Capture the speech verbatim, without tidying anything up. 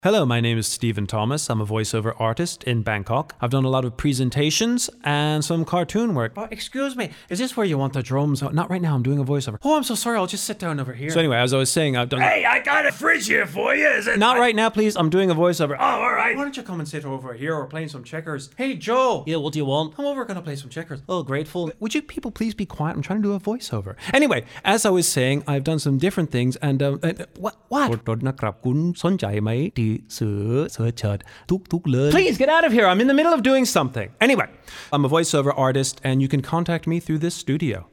Hello, my name is Stephen Thomas. I'm a voiceover artist in Bangkok. I've done a lot of presentations and some cartoon work. Oh, excuse me, is this where you want the drums? Oh, not right now, I'm doing a voiceover. Oh, I'm so sorry, I'll just sit down over here. So anyway, as I was saying, I've done... Hey, I got a fridge here for you. Is it... Not right now, please. I'm doing a voiceover. Oh, all right. Why don't you come and sit over here? We're playing some checkers. Hey, Joe. Yeah, what do you want? Come over, we're gonna play some checkers. Oh, grateful. Would you people please be quiet? I'm trying to do a voiceover. Anyway, as I was saying, I've done some different things and... Um, uh, what? What? รถนะครับคุณสนใจไหมที่ซื้อเสื้อเชิ้ตทุกๆเลย Please get out of here. I'm in the middle of doing something. Anyway, I'm a voiceover artist and you can contact me through this studio.